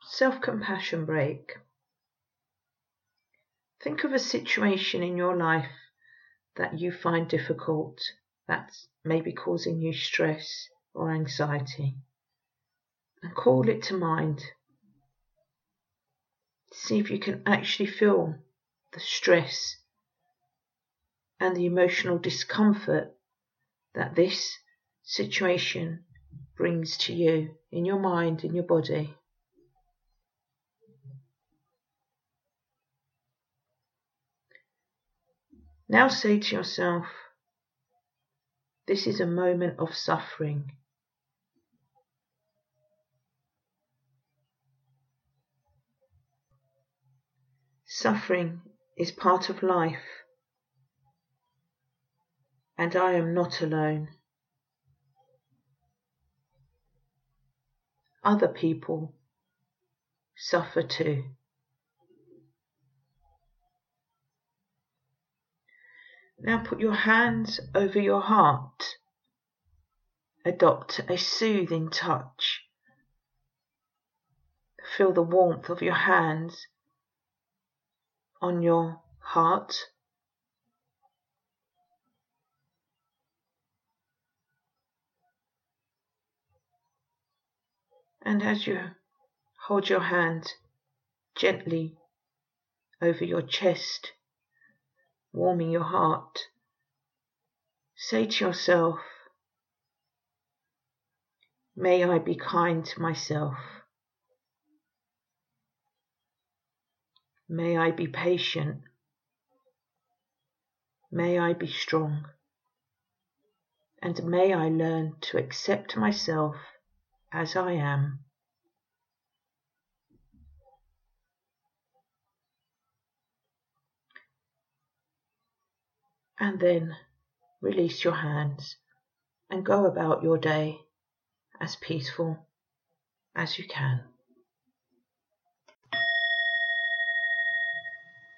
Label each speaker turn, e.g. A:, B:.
A: Self-compassion break. Think of a situation in your life that you find difficult, that's maybe causing you stress or anxiety, and call it to mind. See if you can actually feel the stress and the emotional discomfort that this situation brings to you in your mind, in your body. Now say to yourself, this is a moment of suffering. Suffering is part of life, and I am not alone. Other people suffer too. Now put your hands over your heart. Adopt a soothing touch. Feel the warmth of your hands on your heart. And as you hold your hand gently over your chest, warming your heart, say to yourself, may I be kind to myself. May I be patient. May I be strong. And may I learn to accept myself as I am. And then release your hands and go about your day as peaceful as you can.